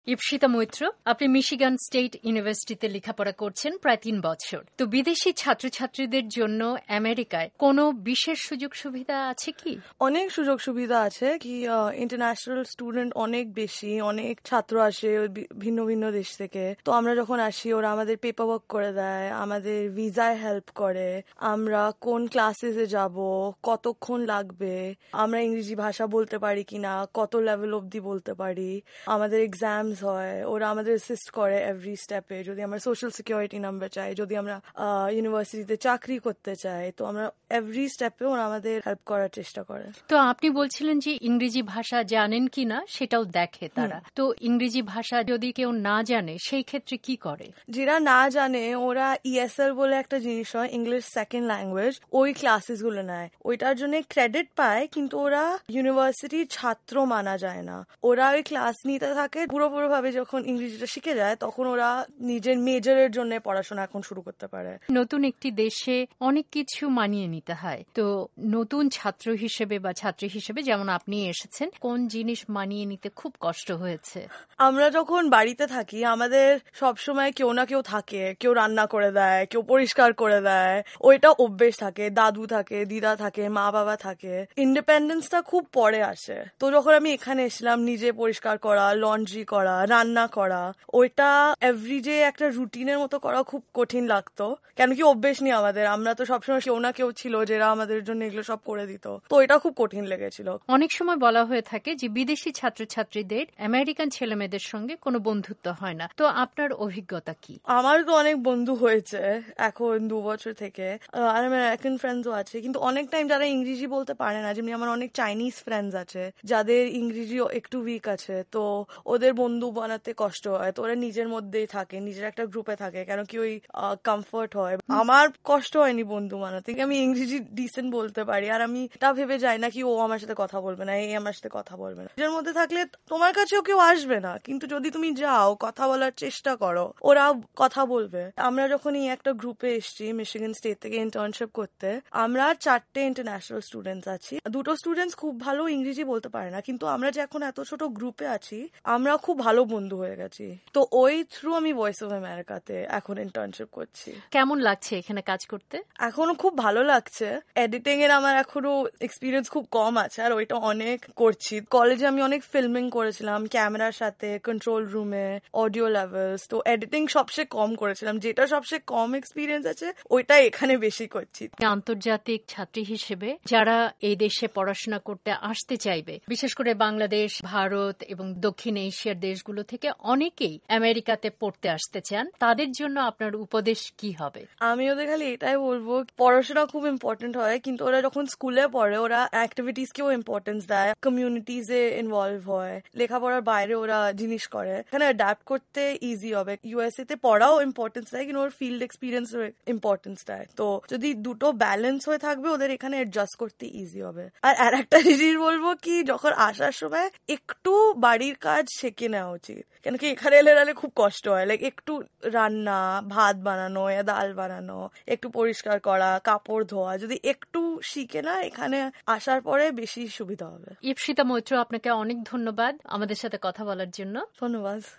ইপসিতা মৈত্র, আপনি Michigan state ইউনিভার্সিটিতে লেখাপড়া করছেন প্রায় ৩ বছর। তো বিদেশি ছাত্রছাত্রীদের জন্য আমেরিকায় কোনো বিশেষ সুযোগ সুবিধা আছে কি? অনেক সুযোগ সুবিধা আছে কি ইন্টারন্যাশনাল স্টুডেন্ট অনেক বেশি, অনেক ছাত্র আসে ভিন্ন ভিন্ন দেশ থেকে। তো আমরা যখন আসি ওরা আমাদের পেপার ওয়ার্ক করে দেয়, আমাদের ভিসায় হেল্প করে, আমরা কোন ক্লাসেসে যাব, কতক্ষণ লাগবে, আমরা ইংরেজি ভাষা বলতে পারি কিনা, কত লেভেল অবধি বলতে পারি, আমাদের এক্সামস হয়, ওরা আমাদের অ্যাসিস্ট করে এভরি স্টেপে। যদি আমরা সোশ্যাল সিকিউরিটি নাম্বার চাই, যদি আমরা ইউনিভার্সিটিতে চাকরি করতে চাই, তো আমরা এভরি স্টেপে ওরা আমাদের হেল্প করার চেষ্টা করে। তো আপনি বলছিলেন যে ইংরেজি ভাষা জানেন কিনা সেটাও দেখে তারা। তো ইংরেজি ভাষা যদি কেউ না জানে সেই ক্ষেত্রে কি করে? যারা না জানে ওরা ESL বলে একটা জিনিস হয়, ইংলিশ সেকেন্ড ল্যাঙ্গুয়েজ, ওই ক্লাসেস গুলো নেয়। ওইটার জন্য ক্রেডিট পায়, কিন্তু ওরা ইউনিভার্সিটির ছাত্র মানা যায় না। ওরা ওই ক্লাস নিতে থাকে, পুরোপুরি ভাবে যখন ইংরেজিটা শিখে যায় তখন ওরা নিজের মেজরের জন্য পড়াশোনা এখন শুরু করতে পারে। নতুন একটি দেশে অনেক কিছু মানিয়ে নিতে হয়। তো নতুন ছাত্র হিসেবে বা ছাত্রী হিসেবে, যেমন আপনি এসেছেন, কোন জিনিস মানিয়ে নিতে খুব কষ্ট হয়েছে? আমরা যখন বাড়িতে থাকি আমাদের সবসময় কেউ না কেউ থাকে, কেউ রান্না করে দেয়, কেউ পরিষ্কার করে দেয়, ওইটা অভ্যেস থাকে, দাদু থাকে, দিদা থাকে, মা বাবা থাকে। ইন্ডিপেন্ডেন্সটা খুব পরে আসে। তো যখন আমি এখানে এসেছিলাম, নিজে পরিষ্কার করা, লন্ড্রি করা, রান্না করা, ওইটা এভরিডে একটা রুটিনের মতো করা খুব কঠিন লাগতো। কেন কি অভ্যেস নেই আমাদের, আমরা তো সবসময় কেউ না কেউ ছিল যারা আমাদের জন্য এগুলো সব করে দিত। তো এটা খুব কঠিন লেগেছিল। অনেক সময় বলা হয়ে থাকে যে বিদেশি ছাত্রছাত্রীদের আমেরিকান ছেলেমেয়েদের সঙ্গে কোনো বন্ধুত্ব হয় না। তো আপনার অভিজ্ঞতা কি? আমার তো অনেক বন্ধু হয়েছে এখন 2 বছর থেকে, আর আমেরিকান ফ্রেন্ডসও আছে, কিন্তু অনেক টাইম যারা ইংরেজি বলতে পারে না, যেমনি আমার অনেক চাইনিজ ফ্রেন্ডস আছে যাদের ইংরেজিও একটু উইক আছে, তো ওদের বন্ধু বানাতে কষ্ট হয়। তো ওরা নিজের মধ্যেই থাকে, নিজের একটা গ্রুপে থাকে, কেন কি ওই কমফর্ট হয়। আমার কষ্ট হয়নি বন্ধু বানাতে, আমি ইংরেজি ডিসেন্ট বলতে পারি, আর আমি তা ভেবে যাই না কি ও আমার সাথে কথা বলবে না, এই আমার সাথে কথা বলবে না। নিজের মধ্যে থাকলে তোমার কাছেও কেউ আসবে না, কিন্তু যদি তুমি যাও কথা বলার চেষ্টা করো, ওরা কথা বলবে। আমরা যখন এই একটা গ্রুপে এসেছি মিশিগান স্টেট থেকে ইন্টার্নশিপ করতে, আমরা 4টে ইন্টারন্যাশনাল স্টুডেন্টস আছি। 2টো স্টুডেন্টস খুব ভালো ইংরেজি বলতে পারে না, কিন্তু আমরা যে এখন এত ছোট গ্রুপে আছি আমরা খুব ভালো বন্ধু হয়ে গেছি। তো ওই থ্রু আমি ভয়েস অফ আমেরিকাতে এখন ইন্টার্নশিপ করছি। কেমন লাগছে এখানে কাজ করতে? এখনো খুব ভালো লাগছে। এডিটিং এর আমার এখনো এক্সপিরিয়েন্স খুব কম আছে, আর ওইটা অনেক করছি। কলেজে আমি অনেক ফিল্মিং করেছিলাম ক্যামেরার সাথে, কন্ট্রোল রুমে, অডিও লেভেলস। তো এডিটিং সবচেয়ে কম করেছিলাম, যেটা সবচেয়ে কম এক্সপিরিয়েন্স আছে ওইটা এখানে বেশি করছি। আন্তর্জাতিক ছাত্রী হিসেবে যারা এই দেশে পড়াশোনা করতে আসতে চাইবে, বিশেষ করে বাংলাদেশ, ভারত এবং দক্ষিণ এশিয়ার দেশগুলো থেকে অনেকেই আমেরিকাতে পড়তে আসতে চান, তাদের জন্য আপনার উপদেশ কি হবে? আমি ওদের খালি এটাই বলবো, পড়াশোনা খুব ইম্পর্টেন্ট হয়, কিন্তু ওরা যখন স্কুলে পড়ে ওরা অ্যাক্টিভিটিস কেও ইম্পর্টেন্স দেয়, কমিউনিটিজে ইনভলভ হয়, লেখাপড়ার বাইরে ওরা জিনিস করে, এখানে অ্যাডাপ্ট করতে ইজি হবে। USA তে পড়াও ইম্পর্টেন্স দেয়, কিন্তু ওর ফিল্ড এক্সপিরিয়েন্স ইম্পর্টেন্স দেয়। তো যদি দুটো ব্যালেন্স হয়ে থাকবে ওদের এখানে অ্যাডজাস্ট করতে ইজি হবে। আর একটা জিনিস বলবো কি, যখন আসার সময় একটু বাড়ির কাজ শিখে নেওয়া উচিত, কেন কি এখানে এলে খুব কষ্ট হয়। লাইক একটু রান্না, ভাত বানানো, ডাল বানানো, একটু পরিষ্কার করা, কাপড় ধোয়া, যদি একটু শিখে না এখানে আসার পরে বেশি সুবিধা হবে। ইপসিতা মৈত্র, আপনাকে অনেক ধন্যবাদ আমাদের সাথে কথা বলার জন্য। ধন্যবাদ।